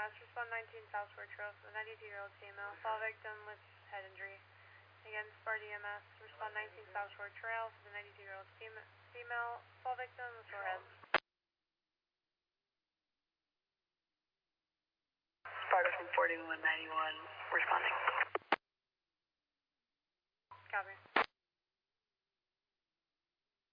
EMS, respond 19 South Shore Trail for the 92-year-old female, fall victim with head injury. Again, Sparta EMS, respond 19 South Shore Trail for the 92-year-old female, fall victim with sore head. Sparta from 4191, responding. Copy.